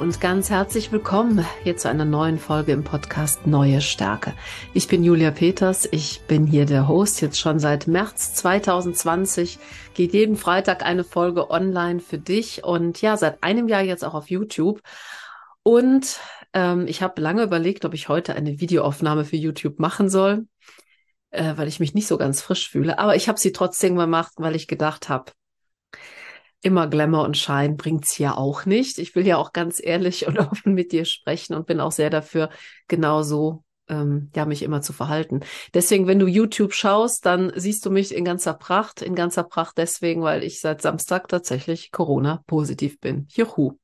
und ganz herzlich willkommen hier zu einer neuen Folge im Podcast Neue Stärke. Ich bin Julia Peters, ich bin hier der Host, jetzt schon seit März 2020, geht jeden Freitag eine Folge online für dich und ja, seit einem Jahr jetzt auch auf YouTube. Und ich habe lange überlegt, ob ich heute eine Videoaufnahme für YouTube machen soll, weil ich mich nicht so ganz frisch fühle, aber ich habe sie trotzdem gemacht, weil ich gedacht habe, immer Glamour und Schein bringt's ja auch nicht. Ich will ja auch ganz ehrlich und offen mit dir sprechen und bin auch sehr dafür, genauso mich immer zu verhalten. Deswegen, wenn du YouTube schaust, dann siehst du mich in ganzer Pracht. In ganzer Pracht deswegen, weil ich seit Samstag tatsächlich Corona-positiv bin. Juhu.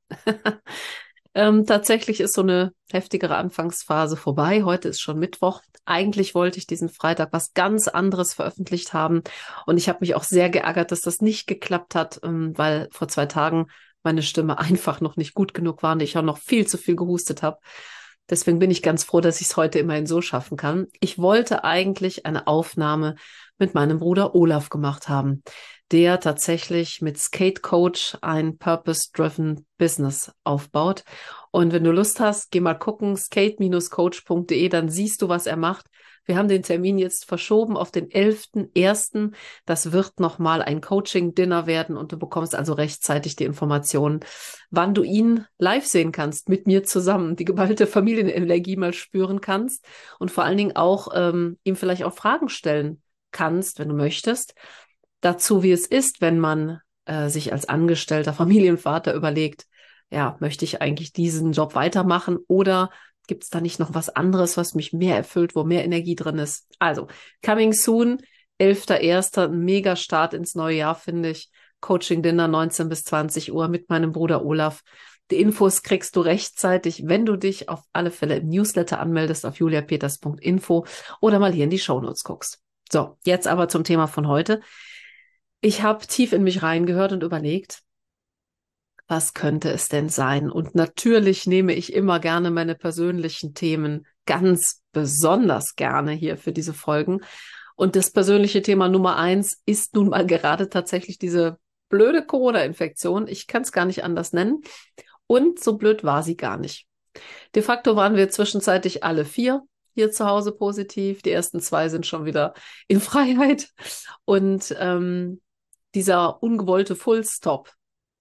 Tatsächlich ist so eine heftigere Anfangsphase vorbei. Heute ist schon Mittwoch. Eigentlich wollte ich diesen Freitag was ganz anderes veröffentlicht haben. Und ich habe mich auch sehr geärgert, dass das nicht geklappt hat, weil vor 2 Tagen meine Stimme einfach noch nicht gut genug war und ich auch noch viel zu viel gehustet habe. Deswegen bin ich ganz froh, dass ich es heute immerhin so schaffen kann. Ich wollte eigentlich eine Aufnahme mit meinem Bruder Olaf gemacht haben, der tatsächlich mit Skate Coach ein Purpose-Driven Business aufbaut. Und wenn du Lust hast, geh mal gucken, skate-coach.de, dann siehst du, was er macht. Wir haben den Termin jetzt verschoben auf den 11.01. Das wird nochmal ein Coaching-Dinner werden und du bekommst also rechtzeitig die Informationen, wann du ihn live sehen kannst, mit mir zusammen, die geballte Familienenergie mal spüren kannst und vor allen Dingen auch ihm vielleicht auch Fragen stellen kannst, wenn du möchtest, dazu, wie es ist, wenn man sich als angestellter Familienvater überlegt, ja, möchte ich eigentlich diesen Job weitermachen oder gibt es da nicht noch was anderes, was mich mehr erfüllt, wo mehr Energie drin ist? Also, coming soon, 11.01., ein mega Start ins neue Jahr, finde ich. Coaching-Dinner 19 bis 20 Uhr mit meinem Bruder Olaf. Die Infos kriegst du rechtzeitig, wenn du dich auf alle Fälle im Newsletter anmeldest auf juliapeters.info oder mal hier in die Shownotes guckst. So, jetzt aber zum Thema von heute. Ich habe tief in mich reingehört und überlegt, was könnte es denn sein? Und natürlich nehme ich immer gerne meine persönlichen Themen ganz besonders gerne hier für diese Folgen. Und das persönliche Thema Nummer 1 ist nun mal gerade tatsächlich diese blöde Corona-Infektion. Ich kann es gar nicht anders nennen. Und so blöd war sie gar nicht. De facto waren wir zwischenzeitlich alle 4 hier zu Hause positiv. Die ersten 2 sind schon wieder in Freiheit. Und dieser ungewollte Fullstop,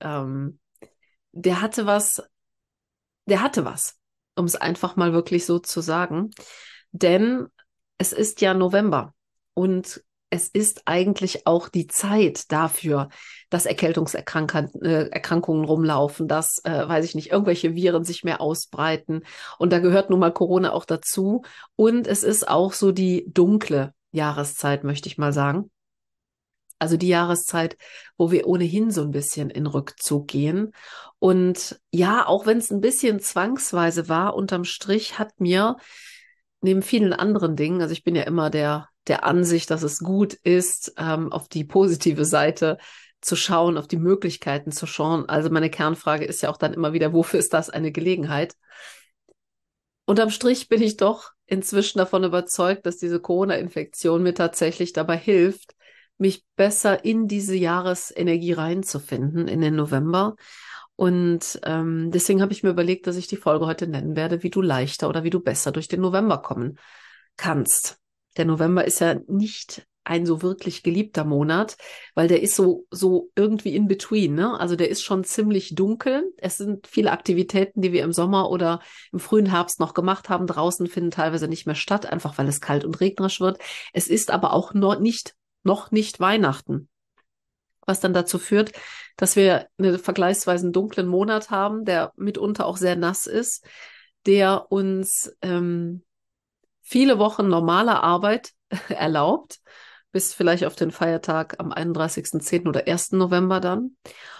der hatte was, um es einfach mal wirklich so zu sagen. Denn es ist ja November und es ist eigentlich auch die Zeit dafür, dass Erkältungserkrankungen rumlaufen, dass, weiß ich nicht, irgendwelche Viren sich mehr ausbreiten. Und da gehört nun mal Corona auch dazu. Und es ist auch so die dunkle Jahreszeit, möchte ich mal sagen. Also die Jahreszeit, wo wir ohnehin so ein bisschen in Rückzug gehen. Und ja, auch wenn es ein bisschen zwangsweise war, unterm Strich hat mir neben vielen anderen Dingen, also ich bin ja immer der Ansicht, dass es gut ist, auf die positive Seite zu schauen, auf die Möglichkeiten zu schauen. Also meine Kernfrage ist ja auch dann immer wieder, wofür ist das eine Gelegenheit? Unterm Strich bin ich doch inzwischen davon überzeugt, dass diese Corona-Infektion mir tatsächlich dabei hilft, mich besser in diese Jahresenergie reinzufinden, in den November. Und deswegen habe ich mir überlegt, dass ich die Folge heute nennen werde, wie du leichter oder wie du besser durch den November kommen kannst. Der November ist ja nicht ein so wirklich geliebter Monat, weil der ist so irgendwie in between, ne? Also der ist schon ziemlich dunkel. Es sind viele Aktivitäten, die wir im Sommer oder im frühen Herbst noch gemacht haben, draußen finden teilweise nicht mehr statt, einfach weil es kalt und regnerisch wird. Es ist aber auch noch nicht Weihnachten, was dann dazu führt, dass wir einen vergleichsweise dunklen Monat haben, der mitunter auch sehr nass ist, der uns viele Wochen normaler Arbeit erlaubt, bis vielleicht auf den Feiertag am 31.10. oder 1. November dann.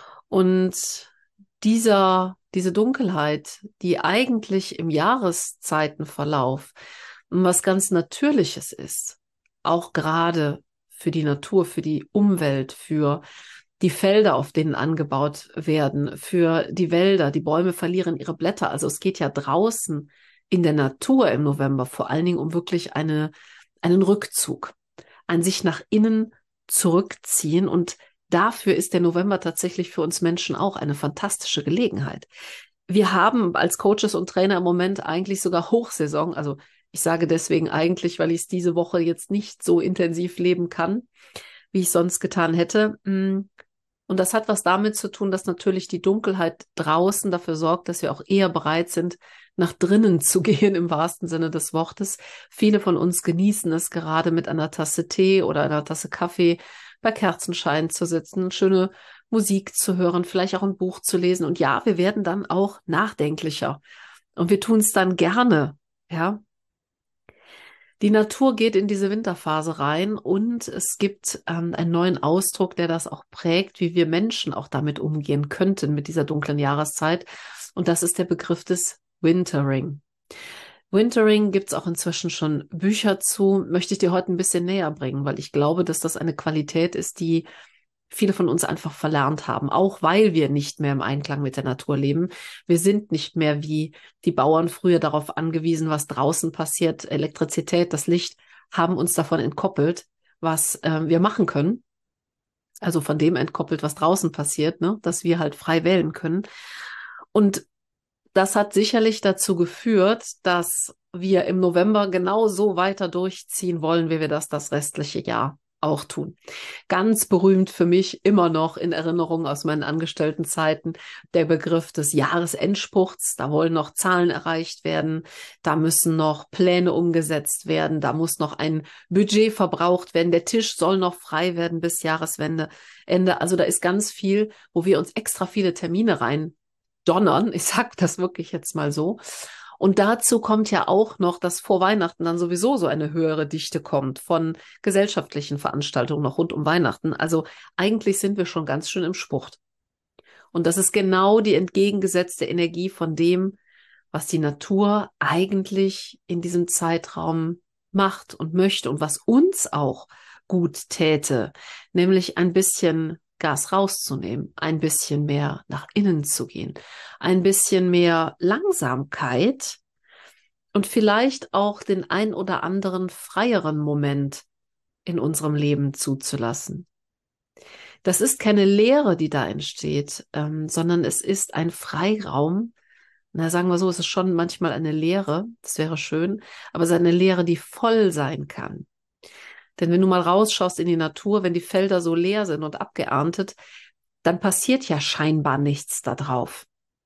Und diese Dunkelheit, die eigentlich im Jahreszeitenverlauf was ganz Natürliches ist, auch gerade für die Natur, für die Umwelt, für die Felder, auf denen angebaut werden, für die Wälder. Die Bäume verlieren ihre Blätter. Also es geht ja draußen in der Natur im November vor allen Dingen um wirklich einen Rückzug, ein sich nach innen zurückziehen. Und dafür ist der November tatsächlich für uns Menschen auch eine fantastische Gelegenheit. Wir haben als Coaches und Trainer im Moment eigentlich sogar Hochsaison. Also ich sage deswegen eigentlich, weil ich es diese Woche jetzt nicht so intensiv leben kann, wie ich sonst getan hätte. Und das hat was damit zu tun, dass natürlich die Dunkelheit draußen dafür sorgt, dass wir auch eher bereit sind, nach drinnen zu gehen, im wahrsten Sinne des Wortes. Viele von uns genießen es gerade mit einer Tasse Tee oder einer Tasse Kaffee bei Kerzenschein zu sitzen, schöne Musik zu hören, vielleicht auch ein Buch zu lesen. Und ja, wir werden dann auch nachdenklicher. Und wir tun es dann gerne, ja. Die Natur geht in diese Winterphase rein und es gibt einen neuen Ausdruck, der das auch prägt, wie wir Menschen auch damit umgehen könnten mit dieser dunklen Jahreszeit. Und das ist der Begriff des Wintering. Wintering gibt es auch inzwischen schon Bücher zu, möchte ich dir heute ein bisschen näher bringen, weil ich glaube, dass das eine Qualität ist, die viele von uns einfach verlernt haben, auch weil wir nicht mehr im Einklang mit der Natur leben. Wir sind nicht mehr wie die Bauern früher darauf angewiesen, was draußen passiert. Elektrizität, das Licht haben uns davon entkoppelt, was wir machen können. Also von dem entkoppelt, was draußen passiert, ne? Dass wir halt frei wählen können. Und das hat sicherlich dazu geführt, dass wir im November genau so weiter durchziehen wollen, wie wir das restliche Jahr auch tun. Ganz berühmt für mich immer noch in Erinnerung aus meinen Angestelltenzeiten der Begriff des Jahresendspurts. Da wollen noch Zahlen erreicht werden, da müssen noch Pläne umgesetzt werden, da muss noch ein Budget verbraucht werden, der Tisch soll noch frei werden bis Jahresende. Also da ist ganz viel, wo wir uns extra viele Termine rein donnern. Ich sage das wirklich jetzt mal so. Und dazu kommt ja auch noch, dass vor Weihnachten dann sowieso so eine höhere Dichte kommt von gesellschaftlichen Veranstaltungen noch rund um Weihnachten. Also eigentlich sind wir schon ganz schön im Spurt. Und das ist genau die entgegengesetzte Energie von dem, was die Natur eigentlich in diesem Zeitraum macht und möchte und was uns auch gut täte, nämlich ein bisschen Gas rauszunehmen, ein bisschen mehr nach innen zu gehen, ein bisschen mehr Langsamkeit und vielleicht auch den ein oder anderen freieren Moment in unserem Leben zuzulassen. Das ist keine Leere, die da entsteht, sondern es ist ein Freiraum. Na, sagen wir so, es ist schon manchmal eine Leere, das wäre schön, aber es ist eine Leere, die voll sein kann. Denn wenn du mal rausschaust in die Natur, wenn die Felder so leer sind und abgeerntet, dann passiert ja scheinbar nichts da drauf.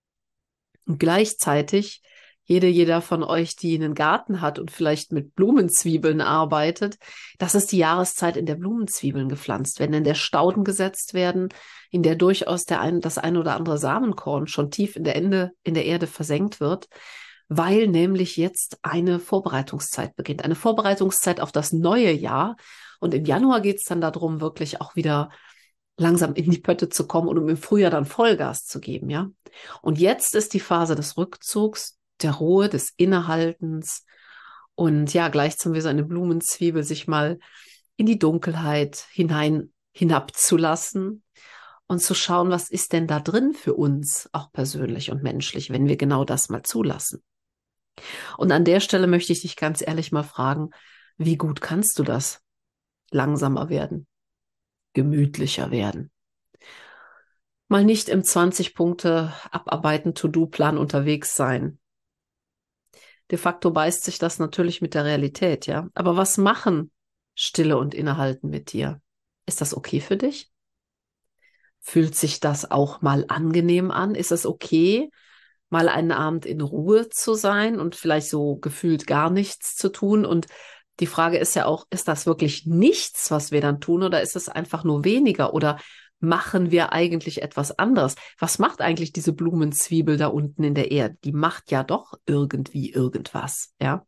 Und gleichzeitig, jeder von euch, die einen Garten hat und vielleicht mit Blumenzwiebeln arbeitet, das ist die Jahreszeit, in der Blumenzwiebeln gepflanzt werden, in der Stauden gesetzt werden, in der durchaus das ein oder andere Samenkorn schon tief in der Erde versenkt wird, weil nämlich jetzt eine Vorbereitungszeit beginnt. Eine Vorbereitungszeit auf das neue Jahr. Und im Januar geht es dann darum, wirklich auch wieder langsam in die Pötte zu kommen und um im Frühjahr dann Vollgas zu geben, ja. Und jetzt ist die Phase des Rückzugs, der Ruhe, des Innehaltens. Und ja, gleichsam wie so eine Blumenzwiebel, sich mal in die Dunkelheit hinabzulassen und zu schauen, was ist denn da drin für uns, auch persönlich und menschlich, wenn wir genau das mal zulassen. Und an der Stelle möchte ich dich ganz ehrlich mal fragen, wie gut kannst du das? Langsamer werden, gemütlicher werden. Mal nicht im 20 Punkte abarbeiten, To-Do-Plan unterwegs sein. De facto beißt sich das natürlich mit der Realität, ja. Aber was machen Stille und Innehalten mit dir? Ist das okay für dich? Fühlt sich das auch mal angenehm an? Ist es okay, mal einen Abend in Ruhe zu sein und vielleicht so gefühlt gar nichts zu tun? Und die Frage ist ja auch, ist das wirklich nichts, was wir dann tun, oder ist es einfach nur weniger? Oder machen wir eigentlich etwas anderes? Was macht eigentlich diese Blumenzwiebel da unten in der Erde? Die macht ja doch irgendwie irgendwas, ja?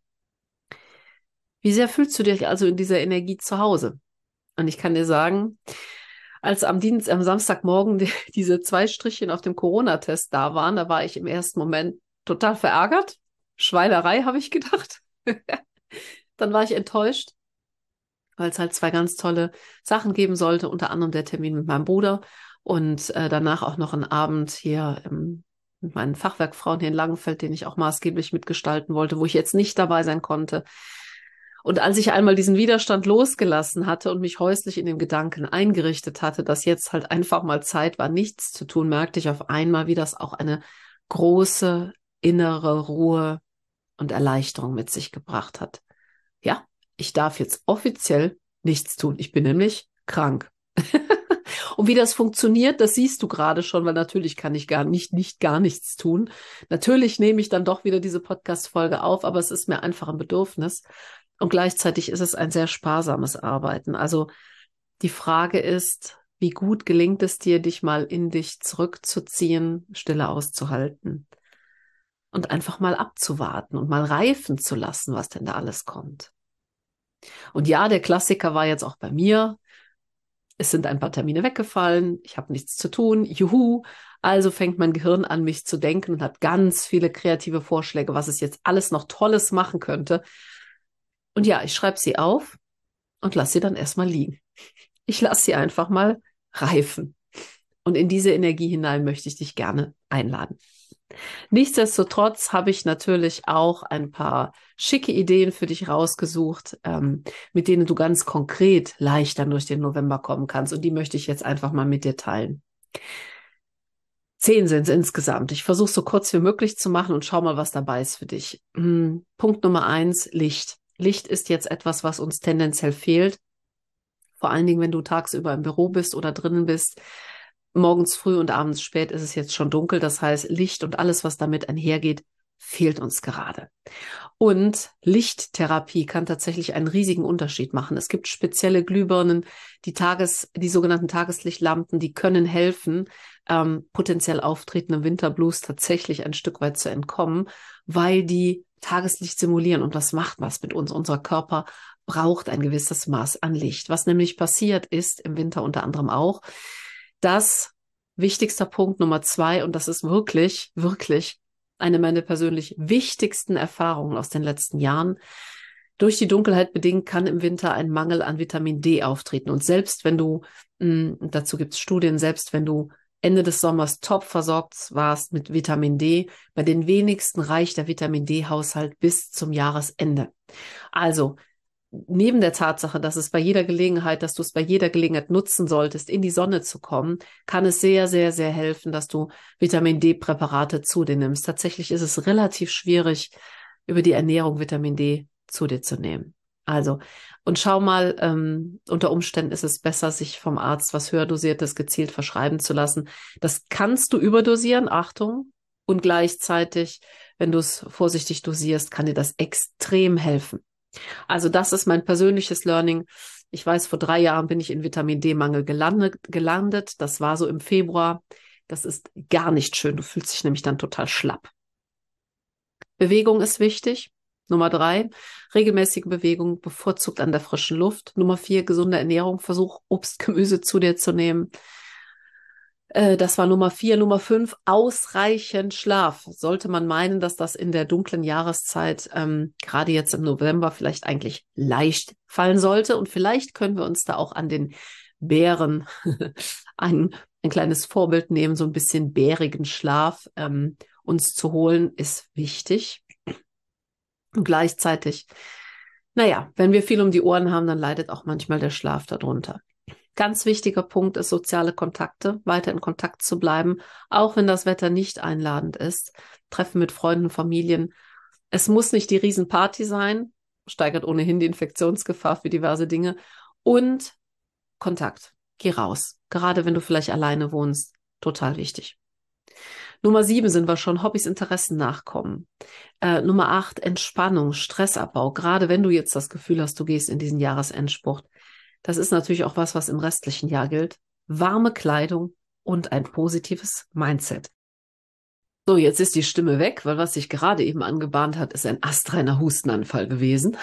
Wie sehr fühlst du dich also in dieser Energie zu Hause? Und ich kann dir sagen, als am Samstagmorgen diese 2 Strichchen auf dem Corona-Test da waren, da war ich im ersten Moment total verärgert. Schweinerei, habe ich gedacht. Dann war ich enttäuscht, weil es halt 2 ganz tolle Sachen geben sollte, unter anderem der Termin mit meinem Bruder und danach auch noch ein Abend hier mit meinen Fachwerkfrauen hier in Langenfeld, den ich auch maßgeblich mitgestalten wollte, wo ich jetzt nicht dabei sein konnte. Und als ich einmal diesen Widerstand losgelassen hatte und mich häuslich in dem Gedanken eingerichtet hatte, dass jetzt halt einfach mal Zeit war, nichts zu tun, merkte ich auf einmal, wie das auch eine große innere Ruhe und Erleichterung mit sich gebracht hat. Ja, ich darf jetzt offiziell nichts tun. Ich bin nämlich krank. Und wie das funktioniert, das siehst du gerade schon, weil natürlich kann ich nicht gar nichts tun. Natürlich nehme ich dann doch wieder diese Podcast-Folge auf, aber es ist mir einfach ein Bedürfnis. Und gleichzeitig ist es ein sehr sparsames Arbeiten. Also die Frage ist, wie gut gelingt es dir, dich mal in dich zurückzuziehen, Stille auszuhalten und einfach mal abzuwarten und mal reifen zu lassen, was denn da alles kommt. Und ja, der Klassiker war jetzt auch bei mir. Es sind ein paar Termine weggefallen, ich habe nichts zu tun, juhu. Also fängt mein Gehirn an, mich zu denken und hat ganz viele kreative Vorschläge, was es jetzt alles noch Tolles machen könnte. Und ja, ich schreibe sie auf und lasse sie dann erstmal liegen. Ich lasse sie einfach mal reifen. Und in diese Energie hinein möchte ich dich gerne einladen. Nichtsdestotrotz habe ich natürlich auch ein paar schicke Ideen für dich rausgesucht, mit denen du ganz konkret leicht dann durch den November kommen kannst. Und die möchte ich jetzt einfach mal mit dir teilen. 10 sind es insgesamt. Ich versuche es so kurz wie möglich zu machen und schau mal, was dabei ist für dich. Punkt Nummer 1, Licht. Licht ist jetzt etwas, was uns tendenziell fehlt. Vor allen Dingen, wenn du tagsüber im Büro bist oder drinnen bist. Morgens früh und abends spät ist es jetzt schon dunkel. Das heißt, Licht und alles, was damit einhergeht, fehlt uns gerade. Und Lichttherapie kann tatsächlich einen riesigen Unterschied machen. Es gibt spezielle Glühbirnen, die sogenannten Tageslichtlampen, die können helfen, potenziell auftretendem Winterblues tatsächlich ein Stück weit zu entkommen, weil die Tageslicht simulieren und das macht was mit uns. Unser Körper braucht ein gewisses Maß an Licht. Was nämlich passiert ist, im Winter unter anderem auch, dass wichtigster Punkt Nummer 2, und das ist wirklich, wirklich eine meiner persönlich wichtigsten Erfahrungen aus den letzten Jahren. Durch die Dunkelheit bedingt kann im Winter ein Mangel an Vitamin D auftreten. Und selbst wenn du, dazu gibt es Studien, selbst wenn du Ende des Sommers top versorgt warst mit Vitamin D, bei den wenigsten reicht der Vitamin D-Haushalt bis zum Jahresende. Also neben der Tatsache, dass es bei jeder Gelegenheit, dass du es bei jeder Gelegenheit nutzen solltest, in die Sonne zu kommen, kann es sehr, sehr, sehr helfen, dass du Vitamin D-Präparate zu dir nimmst. Tatsächlich ist es relativ schwierig, über die Ernährung Vitamin D zu dir zu nehmen. Also, und schau mal, unter Umständen ist es besser, sich vom Arzt was Höherdosiertes gezielt verschreiben zu lassen. Das kannst du überdosieren, Achtung, und gleichzeitig, wenn du es vorsichtig dosierst, kann dir das extrem helfen. Also das ist mein persönliches Learning. Ich weiß, vor 3 Jahren bin ich in Vitamin D-Mangel gelandet. Das war so im Februar. Das ist gar nicht schön. Du fühlst dich nämlich dann total schlapp. Bewegung ist wichtig. Nummer 3, regelmäßige Bewegung, bevorzugt an der frischen Luft. Nummer 4, gesunde Ernährung. Versuch, Obst, Gemüse zu dir zu nehmen. Das war Nummer 4. Nummer 5, ausreichend Schlaf. Sollte man meinen, dass das in der dunklen Jahreszeit, gerade jetzt im November, vielleicht eigentlich leicht fallen sollte. Und vielleicht können wir uns da auch an den Bären ein kleines Vorbild nehmen, so ein bisschen bärigen Schlaf uns zu holen, ist wichtig. Und gleichzeitig, naja, wenn wir viel um die Ohren haben, dann leidet auch manchmal der Schlaf darunter. Ganz wichtiger Punkt ist, soziale Kontakte, weiter in Kontakt zu bleiben, auch wenn das Wetter nicht einladend ist. Treffen mit Freunden, Familien. Es muss nicht die Riesenparty sein, steigert ohnehin die Infektionsgefahr für diverse Dinge. Und Kontakt, geh raus. Gerade wenn du vielleicht alleine wohnst, total wichtig. Nummer 7 sind wir schon, Hobbys, Interessen nachkommen. Nummer 8, Entspannung, Stressabbau. Gerade wenn du jetzt das Gefühl hast, du gehst in diesen Jahresendspurt. Das ist natürlich auch was im restlichen Jahr gilt. Warme Kleidung und ein positives Mindset. So, jetzt ist die Stimme weg, weil was sich gerade eben angebahnt hat, ist ein astreiner Hustenanfall gewesen.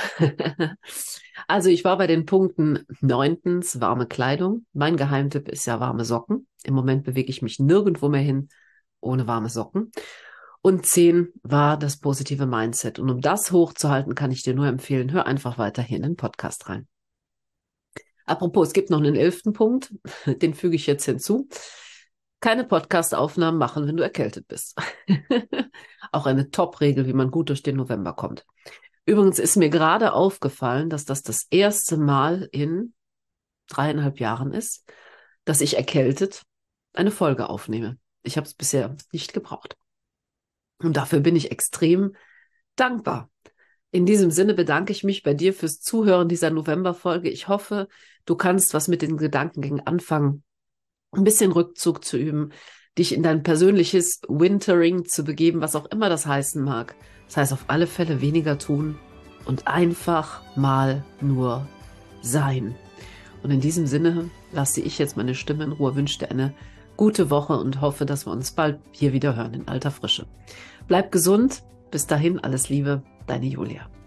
Also ich war bei den Punkten 9. warme Kleidung. Mein Geheimtipp ist ja warme Socken. Im Moment bewege ich mich nirgendwo mehr hin ohne warme Socken. Und 10 war das positive Mindset. Und um das hochzuhalten, kann ich dir nur empfehlen, hör einfach weiterhin in den Podcast rein. Apropos, es gibt noch einen 11. Punkt, den füge ich jetzt hinzu. Keine Podcast-Aufnahmen machen, wenn du erkältet bist. Auch eine Top-Regel, wie man gut durch den November kommt. Übrigens ist mir gerade aufgefallen, dass das erste Mal in 3,5 Jahren ist, dass ich erkältet eine Folge aufnehme. Ich habe es bisher nicht gebraucht. Und dafür bin ich extrem dankbar. In diesem Sinne bedanke ich mich bei dir fürs Zuhören dieser Novemberfolge. Ich hoffe, du kannst was mit den Gedankengängen anfangen, ein bisschen Rückzug zu üben, dich in dein persönliches Wintering zu begeben, was auch immer das heißen mag. Das heißt auf alle Fälle weniger tun und einfach mal nur sein. Und in diesem Sinne lasse ich jetzt meine Stimme in Ruhe, wünsche dir eine gute Woche und hoffe, dass wir uns bald hier wieder hören in alter Frische. Bleib gesund. Bis dahin, alles Liebe, deine Julia.